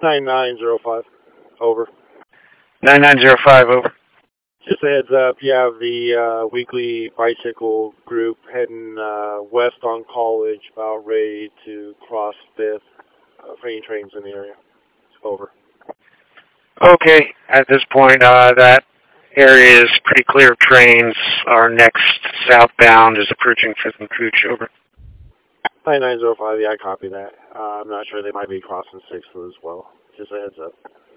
9905. Over. 9905, over. Just a heads up, you have the weekly bicycle group heading west on College, about ready to cross 5th. For any trains in the area. Over. Okay, at this point, that area is pretty clear of trains. Our next southbound is approaching 5th and Cooch, over. 9905, yeah, I copy that. I'm not sure, they might be crossing 6th as well. Just a heads up.